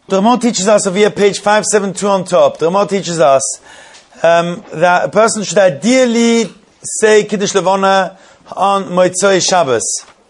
The Ramah teaches us over here, page 572 on top. The Ramah teaches us that a person should ideally say Kiddush Levana on Motzei Shabbos.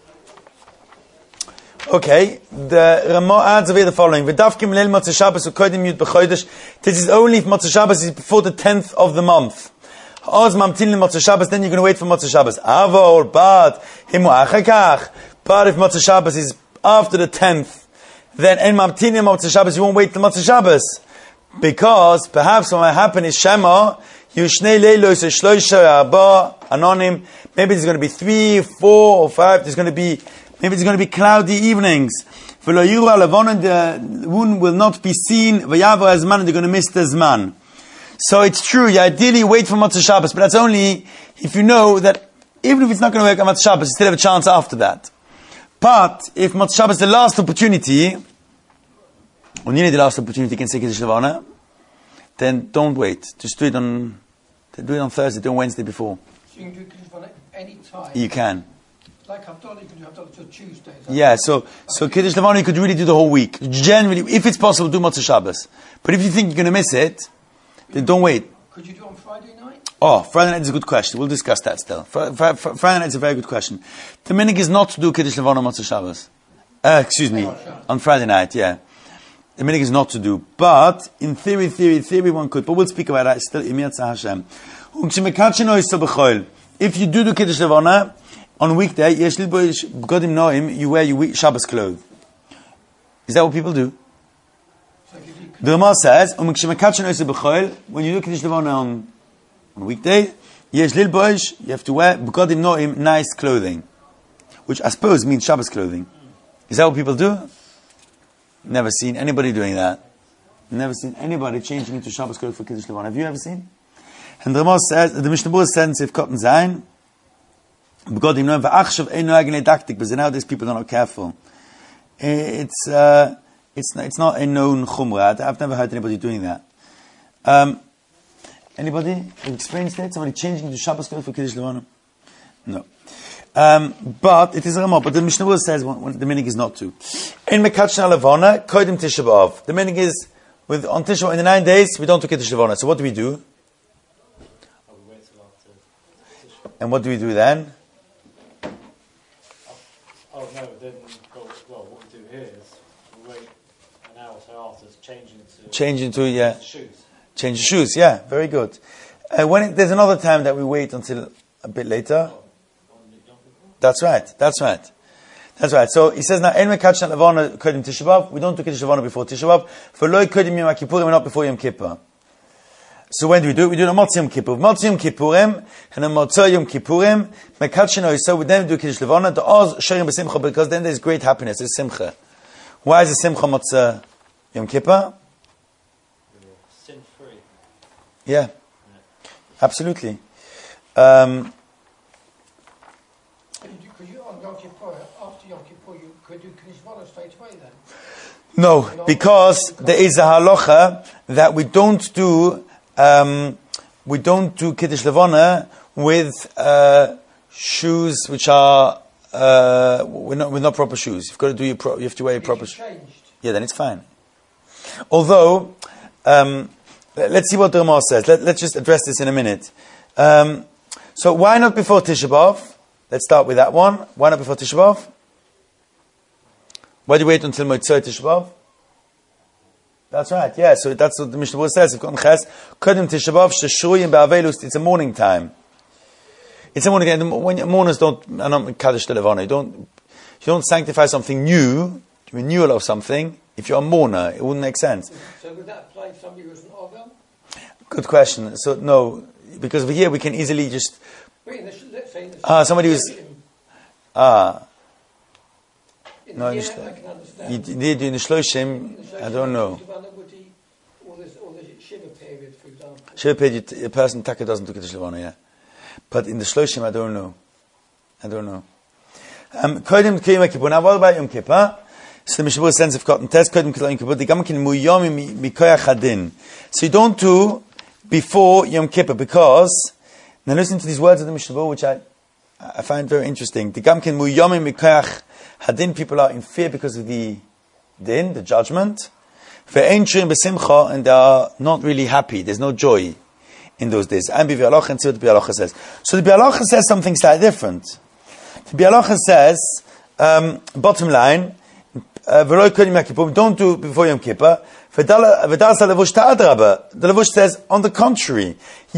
Okay, the Ramah adds over here the following: V'dafkim leil Motzei Shabbos u'kodim yud b'chodesh. This is only if Motzei Shabbos is before the 10th of the month. Oz mamtin Motzei Shabbos, then you're going to wait for Motzei Shabbos. Avol, but himu achakach. But if Motzei Shabbos is after the 10th, then en mamtin Motzei Shabbos, you won't wait till Motzei Shabbos, because perhaps what might happen is Shema Yushnei Leilos Shloisha Arba Anonim. Maybe there's going to be 3, 4, or 5. Maybe it's going to be cloudy evenings. The moon will not be seen. V'yavo Azman, they're going to miss the Zman. So it's true, you ideally wait for Motzei Shabbos, but that's only if you know that even if it's not going to work on Motzei Shabbos, you still have a chance after that. But if Motzei Shabbos is the last opportunity, when you need the last opportunity, you can say Kiddush Levana, then don't wait. Just do it on Thursday, do it on Wednesday before. So you can do Kiddush Levana any time? You can. Like Havdalah, you can do Havdalah till Tuesday. Yeah, so Kiddush Levana you could really do the whole week. Generally, if it's possible, do Motzei Shabbos. But if you think you're going to miss it, then don't wait. Could you do on Friday night? Oh, Friday night is a good question. We'll discuss that still. Friday night is a very good question. The minhag is not to do Kiddush Levana on Motzei Shabbos. On Friday night, yeah. The minhag is not to do. But, in theory, one could. But we'll speak about that still. If you do Kiddush Levana on weekday, you wear your Shabbos clothes. Is that what people do? The Ramah says, when you do Kiddush Levana on weekday, you have to wear B'godim Noim, nice clothing, which I suppose means Shabbos clothing. Is that what people do? Never seen anybody doing that. Never seen anybody changing into Shabbos clothes for Kiddush Levana. Have you ever seen? And the Ramah says, the Mishnah Berurah says, if cotton zayin, B'godim Noim v'achshav ein noagin edaktik, but nowadays people are not careful. It's not a known chumrah. I've never heard anybody doing that. Anybody? Have you experienced that? Somebody changing into Shabbos clothes for Kiddush Levana? No. But it is a Ramah. But the Mishnah Berurah says the minhag is not to. In Mekachna Levana, Kodim Tisha B'Av. The minhag is on Tisha B'Av, in the 9 days we don't do Kiddush Levana. So what do we do? And what do we do then? Then what we do here is we wait an hour or so after change into shoes. Change the shoes, yeah, very good. There's another time that we wait until a bit later. That's right. So he says now, En Mekachna Levana Kodim Tisha B'Av. We don't do Kiddush Levana before Tisha B'Av. For Lo Kodim Yom Kippurim, we're not before Yom Kippur. So when do we do it? We do it on Motzei Yom Kippur. Motzei Yom Kippurim, and on Motzei Yom Kippurim, Mekachna so we then do Kiddush Levana, the Oz Shorim B'Simcha, because then there's great happiness, there's Simcha. Why is the Simcha Motzei Yom Kippur? Sin-free. Yeah. Absolutely. Could you on Yom Kippur, after Yom Kippur, you could do Kiddush Levana straight away then? No, because there is a halacha that we don't do Kiddush Levana with shoes which are with not proper shoes. You've got to do you have to wear your proper shoes. Yeah, then it's fine. Although, let's see what the Ramah says. Let's just address this in a minute. So why not before Tisha B'Av? Let's start with that one. Why not before Tisha B'Av? Why do you wait until Motzei Tisha B'Av? That's right, yeah. So that's what the Mishnah Berurah says. It's a morning time. It's a morning time. When mourners are not Kaddish the Levana. You don't sanctify something new, renewal of something. If you're a mourner, it wouldn't make sense. So would that apply to somebody who's an Ovel? Good question. So no, because over here we can easily just somebody who's no, in the Shloshim, I don't know. Shiva period, a person Taka doesn't do Kiddush Levana, yeah. But in the Shloshim, I don't know. Kodim Kiyom Kippur. Now, what about Yom Kippur? So the Mishnah Berurah sends of cotton test. Kodim Kiyom Kippur. The Gamkin Muyom Mikoyach Hadin. So you don't do before Yom Kippur because. Now listen to these words of the Mishnah Berurah, which I find very interesting. The Gamkin Muyom Mikoyach Hadin. People are in fear because of the din, the judgment. And they are not really happy. There's no joy in those days. And Bi'alacha, and see what the Bi'alacha says. So the Bi'alacha says something slightly different. The Bi'alacha says, bottom line, don't do it before Yom Kippur. The Levush says, on the contrary,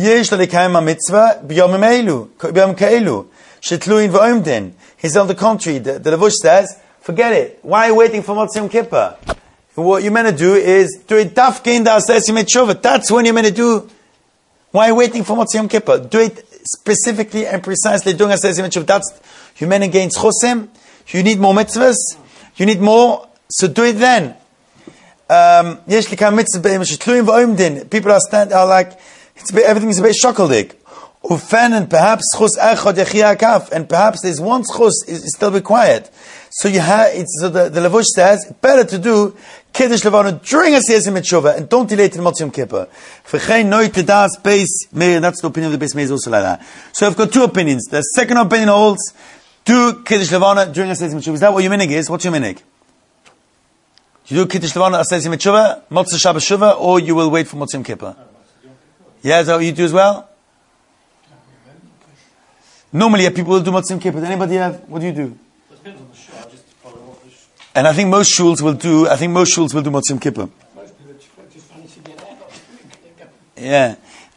he's on the contrary. The Levush says, forget it. Why are you waiting for Motzei Yom Kippur? What you're meant to do is do it dafkin da asesim et shuvah. That's when you're meant to do. Why are you waiting for Motzei Yom Kippur? Do it specifically and precisely doing asesim et shuvah. That's you're meant to gain chosim. You need more mitzvahs. You need more. So do it then. People are like everything's a bit shokoldik. And perhaps and perhaps there's one chus is still required. So you have so the Levush says it's better to do Kiddush Levana during a Siyazim et Shuvah and don't delay till Motzei Yom Kippur. That's the opinion of the Beis Meir also like that. So I've got two opinions. The second opinion holds do Kiddush Levana during a Siyazim et Shuvah. Is that what your minig is? What's your minig? You do Kiddush Levana Siyazim et Shuvah, Motzei Shabbos Shuvah, or you will wait for Motzei Yom Kippur? Yeah, is that what you do as well? Normally, people will do Motzei Yom Kippur. Anybody have? What do you do? Depends on the shul. Just follow what the And I think most shuls will do. Motzei Yom Kippur. Most people just manage to get out. Yeah.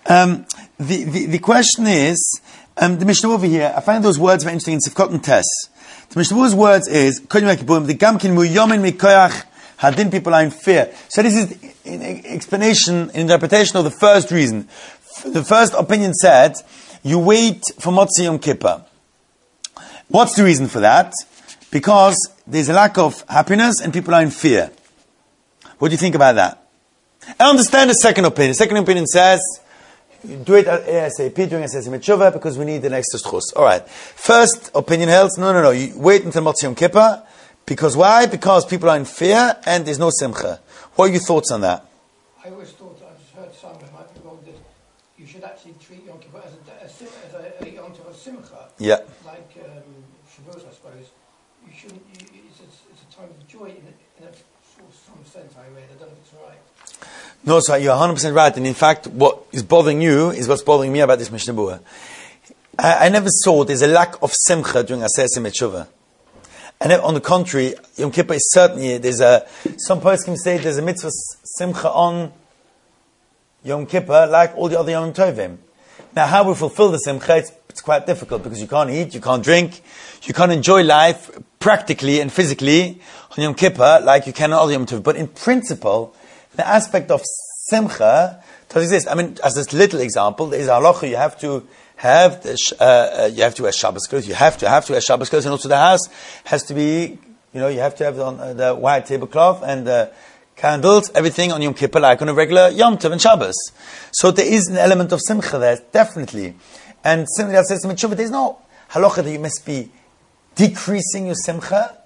The question is, the Mishnah over here. I find those words very interesting in Sivkot and Tes. The Mishnah's words is the Gamkin Muyomin Mikoyach Hadin. People are in fear. So this is an explanation, interpretation of the first reason. The first opinion said, you wait for Motzei Yom Kippur. What's the reason for that? Because there's a lack of happiness and people are in fear. What do you think about that? I understand the second opinion. The second opinion says, do it ASAP during Siyazim et Shuvah because we need an extra schus. Alright. First opinion holds, no. You wait until Motzei Yom Kippur. Because why? Because people are in fear and there's no simcha. What are your thoughts on that? I always thought, I just heard somewhere might be wrong, that you should actually treat Yom Kippur as a Yom Tov of Simcha. Yeah. Like Shavuos, I suppose. You shouldn't. It's a time of joy in a sort of some sense. I read. I don't know if it's right. No, so you're 100% right. And in fact, what is bothering you is what's bothering me about this Mishnah Berurah. I never saw there's a lack of simcha during Siyazim et Shuvah. And on the contrary, Yom Kippur is certainly, some poskim say there's a mitzvah simcha on Yom Kippur like all the other Yom Tovim. Now, how we fulfill the simcha, it's quite difficult because you can't eat, you can't drink, you can't enjoy life practically and physically on Yom Kippur like you can on other Yom Tovim. But in principle, the aspect of simcha does exist. I mean, as this little example, there is halacha, you have to wear Shabbos clothes. You have to wear Shabbos clothes, and also the house has to be, you have to have the white tablecloth and the candles, everything on Yom Kippur like on a regular Yom Tov and Shabbos. So there is an element of simcha there, definitely. And similarly, as I said, there's no halacha that you must be decreasing your simcha.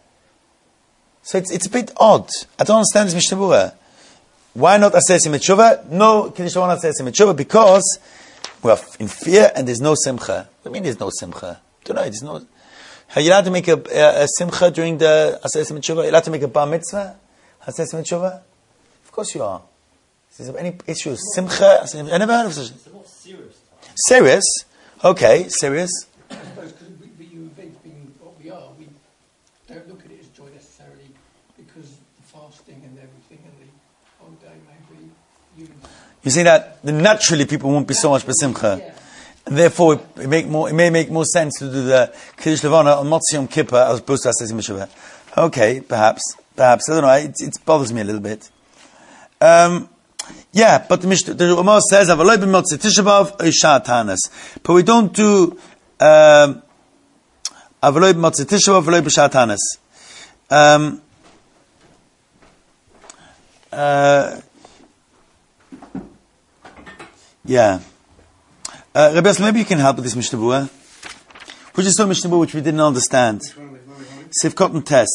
So it's a bit odd. I don't understand this Mishnah Berurah. Why not Aseh mit Shuvah? No Kiddush Levana Aseh mit Shuvah because we are in fear and there's no simcha. What do you mean there's no simcha? Don't know. There's no. Are you allowed to make a simcha during the Aseh mit Shuvah? Are you allowed to make a bar mitzvah? Aseh mit Shuvah? Of course you are. Is there any issue? Simcha? I never heard of such. It's a more serious time. Serious? Okay, serious. I suppose because being what we are, we don't look at it as joy necessarily because the fasting and everything and the whole day maybe you see that naturally people won't be so much besimcha. Yeah. And therefore it may make more sense to do the Kiddush Levana on Motzei Yom Kippur as opposed to Aseh mit Shuvah. Okay, perhaps. I don't know. It bothers me a little bit. Yeah, but the Rama says, but we don't do Avaloi b'Motzei Tisha B'Av, Avaloi b'Shat Hanas. Yeah. Rabbi Yosef, maybe you can help with this Mishnah Berurah. We just saw Mishnah Berurah which we didn't understand. Sivkot and Tes.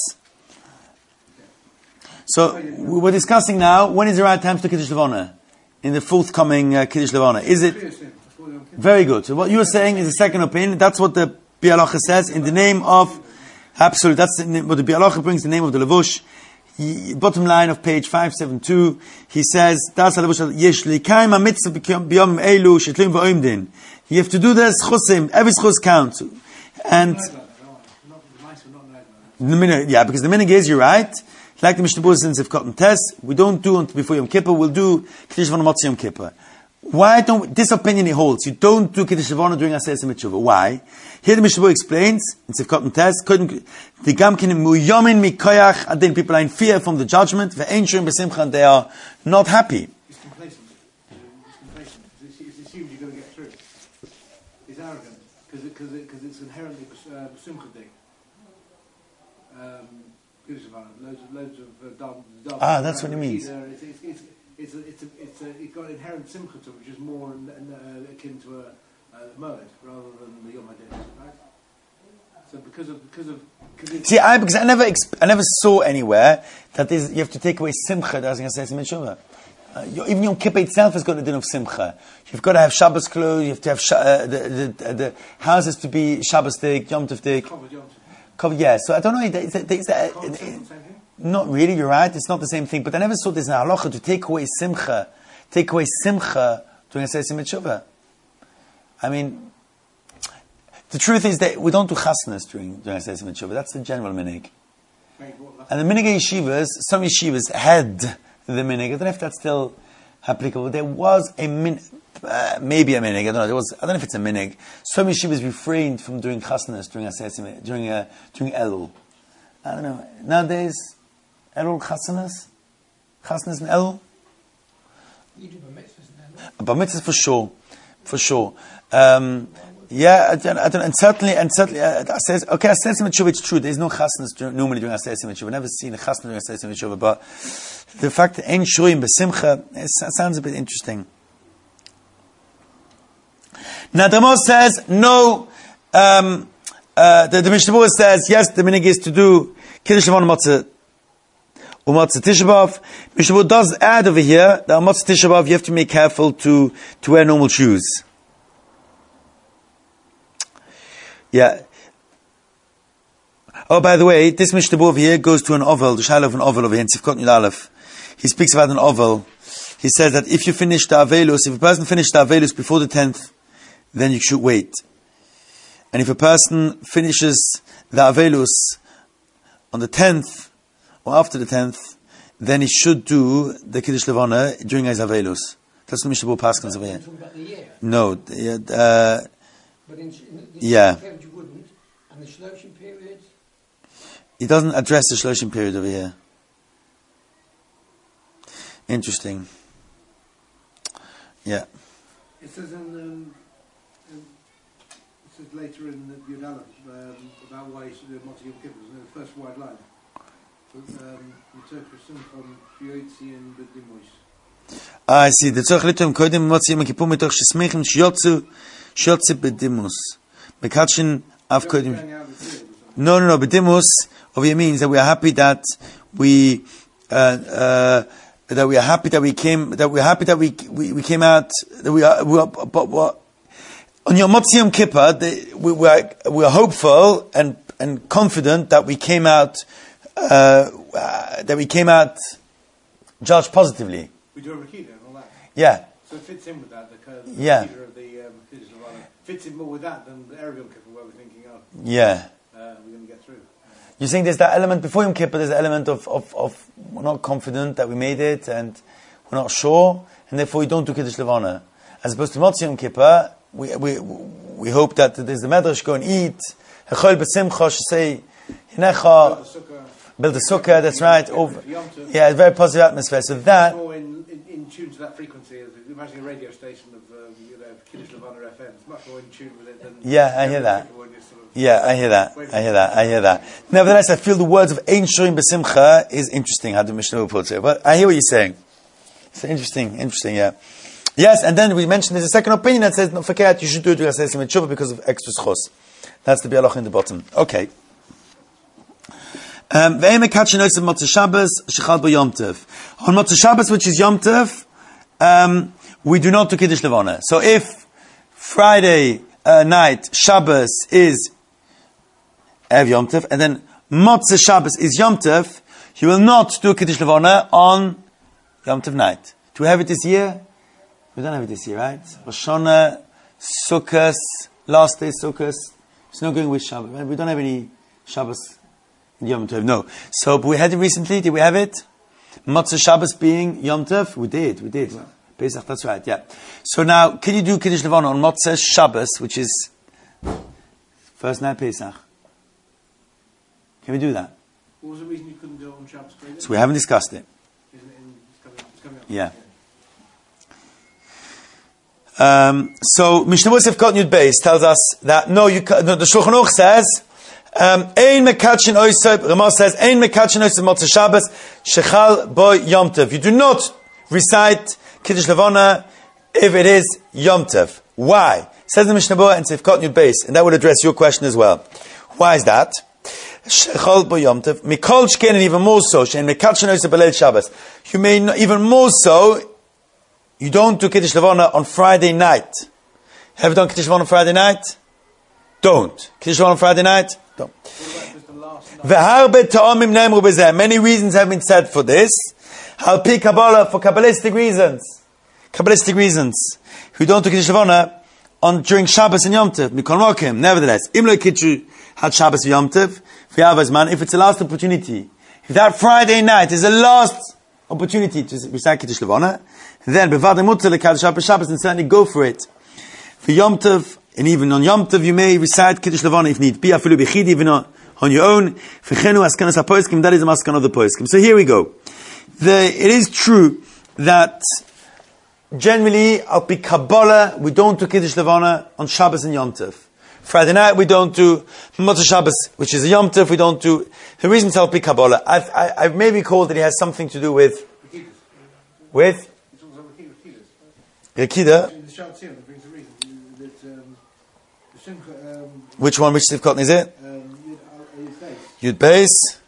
So, we're discussing now, when is the right time to Kiddush Levana? In the forthcoming Kiddush Levana. Is it? Very good. So what you are saying is the second opinion. That's what the Bi'alacha says in the name of, absolutely, that's what the Bi'alacha brings, the name of the Levush. Bottom line of page 572, he says, Das yesh likaim ha-mitzvah b'yomim elu shetluim v'oimdin. You have to do this chusim, every chus counts. And the minhag, yeah, because the minhag is, you're right, like the Mishnah Berurah says in Sivkot and Tes, we don't do until before Yom Kippur, we'll do Kiddush Levana Motzei Yom Kippur. Why don't, this opinion he holds, you don't do Kiddush Levana during Aseret Mitzvah. Why? Here the Mishnah Berurah explains, in Sivkot and Tes, the Gamkin Muyomin Mikoyach, and then people are in fear from the judgment, Ve'ein Shurim B'Simcha, and they are not happy. It's complacent. It's assumed you're going to get through. It's arrogant, because it's inherently B'Simcha day. Loads of that's what it means. It's got inherent simcha to it, which is more akin to a moed rather than the Yom HaDin, right? So because I never saw anywhere that you have to take away simcha as an Aseret Mitzvah. Even Yom Kippur itself has got a din of simcha. You've got to have Shabbos clothes. You have to have the houses to be Shabbos-dik, Yom Tov-dik. Yeah, so I don't know. Not really. You're right. It's not the same thing. But I never saw this in halacha to take away simcha during Aseret Mitzvah. I mean, the truth is that we don't do chasnas during Aseret Mitzvah. That's the general minhag. And the minhag yeshivas, some yeshivas had the minhag. I don't know if that's still applicable. There was a maybe a minhag. I don't know. I don't know if it's a minhag. Some yeshivas refrained from doing chasnas during Elul. I don't know. Nowadays, Elul chasnas and Elul. You do bar mitzvahs now. Bar mitzvahs for sure. Yeah, I don't. And certainly, Aseret Mitzvah, it's true. There's no chasnas normally during Aseret Mitzvah. We've never seen a chasna during Aseret Mitzvah, but the fact that ein shurim b'simcha sounds a bit interesting. Now the Ramos says no. The Mishnah Berurah says yes. The minhag is to do Kiddush Levana Matzah Umatzah Tisha B'Av. Mishnah Berurah does add over here that on Matzah Tisha B'Av you have to be careful to wear normal shoes. Yeah. Oh, by the way, this Mishnah Berurah over here goes to an oval, the shaila of an oval over here in Sivkot Yud Aleph. He speaks about an oval. He says that if you finish the Avelus, if a person finished the Avelus before the 10th, then you should wait. And if a person finishes the Avelus on the 10th, or after the 10th, then he should do the Kiddush Levana during his Avelus. That's the Mishnah Berurah Paschals over here. About the year. No, But in the yeah. period you wouldn't, and the Shloshim period. He doesn't address the Shloshim period over here. Interesting. Yeah. It says later in the Yud Aleph about why you should do Motzei Yom Kippur. The first wide line. I see. The tzorich litom kodim Motzei Yom Kippur mitoch shesmeichim shiyotzu b'dimus. Mekachin af kodim. No. B'dimus over here means that we are happy that we came out. But on Yom Motzei Yom Kippur, we are hopeful and confident that we came out judged positively. We do a Rakida and all that. Yeah. So it fits in with that. The yeah. Rakida of the Kiddush Levana fits in more with that than the Erev Yom Kippur, where we're thinking, yeah. We're going to get through. You're saying there's that element before Yom Kippur. There's an element of we're not confident that we made it, and we're not sure, and therefore we don't do Kiddush Levana. As opposed to Motzei Yom Kippur, we hope that there's the medrash go and eat. Hechol b'simcha should say hinecha. Build a sukkah, that's right. Yeah, a very positive atmosphere. So that. More in tune to that frequency. Imagine a radio station of Kiddush Levana FM. It's much more in tune with it than. Yeah, I hear that. Yeah, I hear that. Nevertheless, I feel the words of Ein Shurim B'Simcha is interesting. How the Mishnah Berurah puts it, but I hear what you're saying. It's interesting. Yeah. Yes, and then we mentioned there's a second opinion that says no, forget you should do it with Aseret Mitzvah because of extra schos. That's the bialoch in the bottom. Okay. On Motzei Shabbos, which is Yom Tov, we do not do Kiddush Levana. So if Friday night Shabbos is Erev Yom Tov, and then Motzei Shabbos is Yom Tov, You will not do Kiddush Levana on Yom Tov night. Do we have it this year? We don't have it this year, right? Rosh Hashanah, Sukkot, last day Sukkot. It's not going with Shabbat. We don't have any Shabbos in Yom Tov, no. So, but we had it recently. Did we have it? Motzei Shabbos being Yom Tov? We did. Pesach, that's right, yeah. So now, can you do Kiddush Levana on Motzei Shabbos, which is first night Pesach? Can we do that? What was the reason you couldn't do it on Shabbos? So we haven't discussed it. Isn't it it's coming up? Yeah. So Mishnah Musaf Kot Yud Beis tells us that no, the Shulchan Aruch says Ein mekatchin oiseb. Ramah says Ein mekatchin oiseb Motzei Shabbos shechal bo Yom Tov. You do not recite Kiddush Levana if it is Yom Tov. Why? Says the Mishnah Berurah and Sif Kot Yud Beis, and that would address your question as well. Why is that? Shechal bo Yom Tov mikol shken, and even more so shein mekatchin oiseb b'leil Shabbos. You may not, even more so. You don't do Kiddush Levana on Friday night. Have you done Kiddush Levana on Friday night? Don't. Kiddush Levana on Friday night? Don't. Many reasons have been said for this. I'll pick Kabbalah for Kabbalistic reasons. Who don't do Kiddush Levana during Shabbos and Yom Tov. Nevertheless, Imlo Kiddush had Shabbos and Yom Tov. If it's the last opportunity, if that Friday night is the last opportunity to recite Kiddush Levana, then bevadei mutar lekaddish Shabbos, and certainly go for it. For Yom Tov, and even on Yom Tov, you may recite Kiddush Levana if need be. Afilu b'chidi, even on your own. V'chenu askanas haposkim. That is the maskan of the poskim. So here we go. It is true that generally, al pi Kabbalah, we don't do Kiddush Levana on Shabbos and Yom Tov. Friday night we don't do Motzei Shabbos, which is a Yom Tov. We don't do. The reason it's al pi Kabbalah, I've maybe called that it has something to do with Rekida. Which one? Which Sivkot is it? Yud Beis.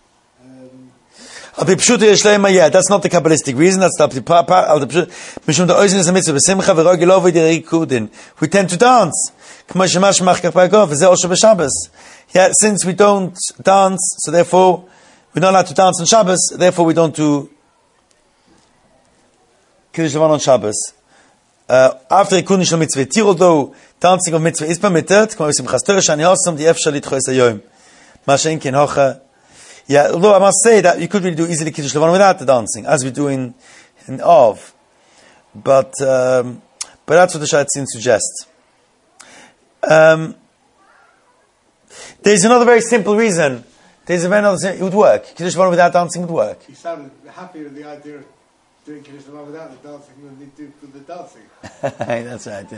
Yeah, that's not the Kabbalistic reason. That's the we tend to dance. Yeah, since we don't dance, so therefore we're not allowed to dance on Shabbos. Therefore, we don't do Kiddush Levana on Shabbos. After Ikun Shel Mitzvah, although dancing of Mitzvah is permitted, yeah, although I must say that you could really do easily Kiddush Levana without the dancing, as we do in Av. But that's what the Shatzin suggests. There's another very simple reason. It would work. Kiddush Levana without dancing would work. You sounded happy with the idea of doing Kiddush Levana without the dancing than they do with the dancing. That's right,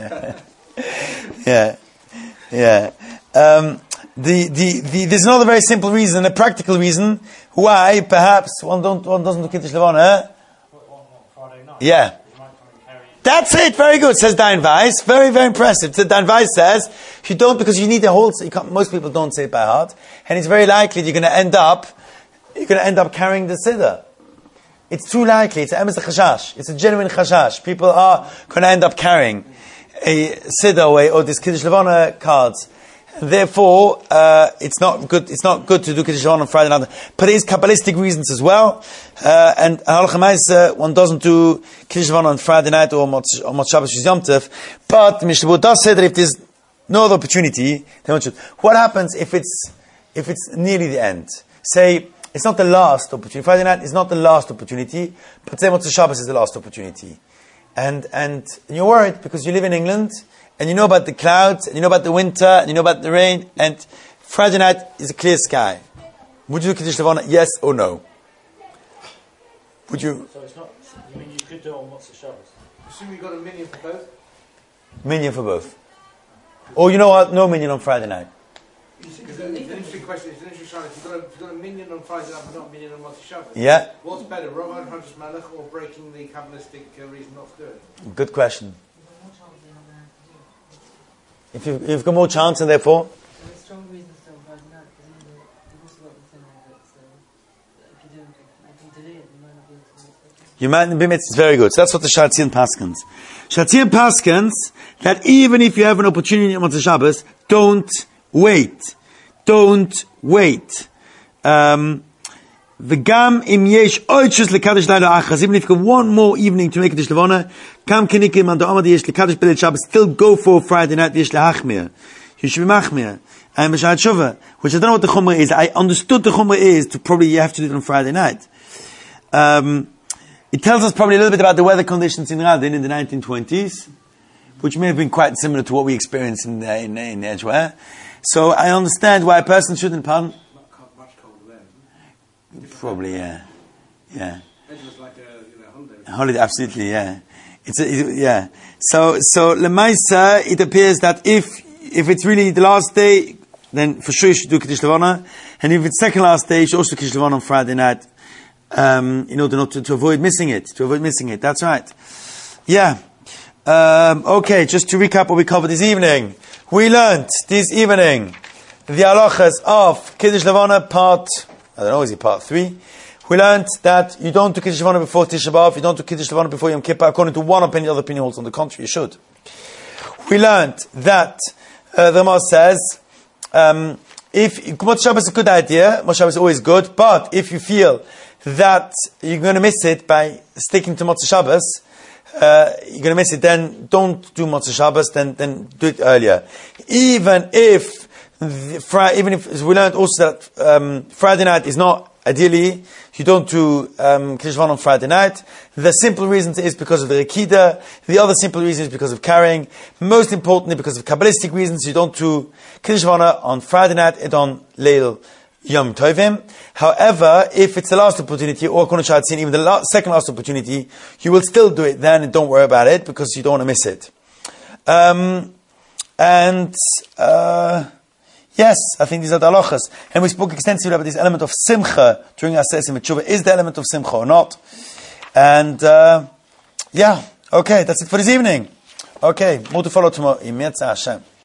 yeah. There's another very simple reason, a practical reason, why perhaps one doesn't do Kiddush Levana. Friday night. Yeah. That's it, very good, says Dan Weiss. Very, very impressive. So Dan Weiss says, you don't, because you need the whole, most people don't say it by heart, and it's very likely you're going to end up carrying the Siddur. It's too likely, it's a emes chashash, it's a genuine chashash. People are going to end up carrying a Siddur or this Kiddush Levana cards. Therefore, it's not good to do Kiddush Levana on Friday night. But there is Kabbalistic reasons as well. And one doesn't do Kiddush Levana on Friday night or Motzei Shabbos Yom Tov. But Mishnah Berurah does say that if there's no other opportunity, then one should. What happens if it's nearly the end? Say, it's not the last opportunity. Friday night is not the last opportunity, but say Motzei Shabbos is the last opportunity. And you're worried because you live in England, and you know about the clouds, and you know about the winter, and you know about the rain, and Friday night is a clear sky. Would you do Kiddush Levana, yes or no? Would you? So it's not, you mean you could do it on Motzei Shabbos? Assume you've got a minion for both? Minion for both. Or you know what, no minion on Friday night. It's an interesting question, it's an interesting challenge. If you've got a minion on Friday night but not a minion on Motzei Shabbos, yeah. What's better, Roman Hodges Malach or breaking the Kabbalistic reason not to do it? Good question. If you've got more chance, and therefore? You might be mitzvah. It's very good. So that's what the Shatzir paskins. Shatzir paskins that even if you have an opportunity on Motzei Shabbos, don't wait. V'gam im yesh oichus lekadosh laila achas. Even if you have one more evening to make Kiddush Levana, kam kenikim and amad yesh lekadosh b'leil Shabbos. Still go for Friday night yesh lehachmir. You should be machmir. And b'shal tshuva, which I don't know what the chumrah is. I understood the chumrah is to probably you have to do it on Friday night. It tells us probably a little bit about the weather conditions in Radin in the 1920s, which may have been quite similar to what we experienced in Edgware. So I understand why a person shouldn't, pardon? Much colder then. Probably, yeah. It was like a holiday. Holiday, absolutely, yeah. Yeah. So Lemaisa, it appears that if it's really the last day, then for sure you should do Kiddush Levana. And if it's second last day, you should also do Kiddush Levana on Friday night, in order not to avoid missing it. That's right. Yeah. Okay, just to recap what we covered this evening. We learnt this evening the halachas of Kiddush Levana part 3. We learnt that you don't do Kiddush Levana before Tisha B'Av, you don't do Kiddush Levana before Yom Kippur, according to one opinion, other opinion holds on the contrary, you should. We learnt that the Ramah says, if Motzei Shabbos is a good idea, Motzei Shabbos is always good, but if you feel that you're going to miss it by sticking to Motzei Shabbos, you're going to miss it, then don't do Motzei Shabbos, then do it earlier. Even if we learned also that Friday night is not, ideally, you don't do Kiddush Levana on Friday night. The simple reason is because of the Rekida. The other simple reason is because of carrying. Most importantly, because of Kabbalistic reasons, you don't do Kiddush Levana on Friday night and on Leil Yom Tovim. However, if it's the last opportunity, or according to Shatzin, even the second last opportunity, you will still do it then, and don't worry about it, because you don't want to miss it. Yes, I think these are the halachas. And we spoke extensively about this element of simcha during our session with Tshuva. Is the element of simcha or not? And, okay, that's it for this evening. Okay, more to follow tomorrow. Im Yetzer Hashem.